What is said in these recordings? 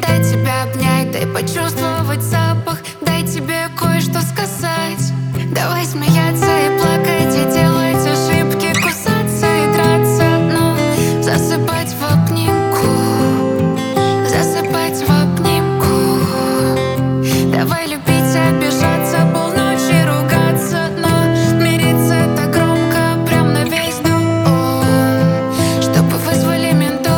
дай тебя обнять, дай почувствовать запах, дай тебе кое-что сказать. Давай смеяться и плакать, и делать ошибки, кусаться и драться, но засыпать в обнимку, засыпать в обнимку. Давай любить, обижаться, полночи ругаться, но мириться это громко, прям на весь дом, чтобы вызвали ментов.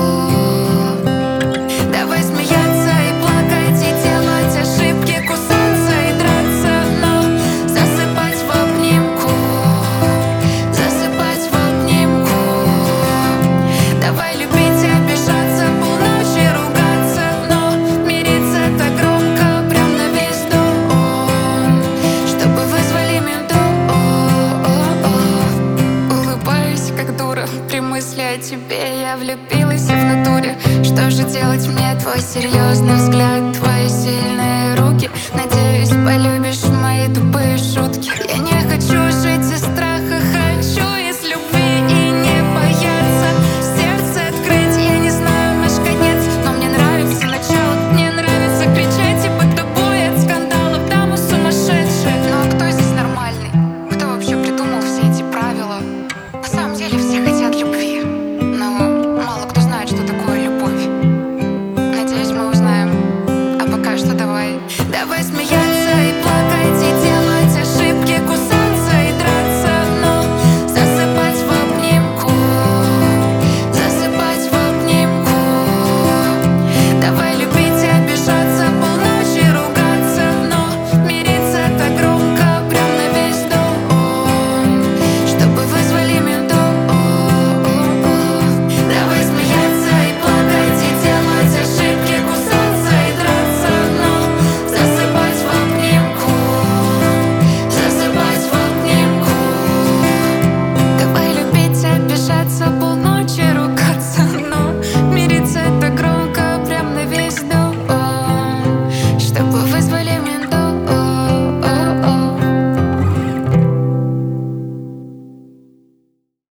Давай смеяться и плакать, и делать ошибки, кусаться и драться, но засыпать в обнимку, засыпать в обнимку. Давай любить, обижаться, полночи ругаться, но мириться это громко, прям на весь дом, чтобы вызвали ментов. Улыбаюсь, как дура, при мысли о тебе я влюбилась и в натуре. Что же делать мне? Твой серьезный взгляд, твои сильные руки.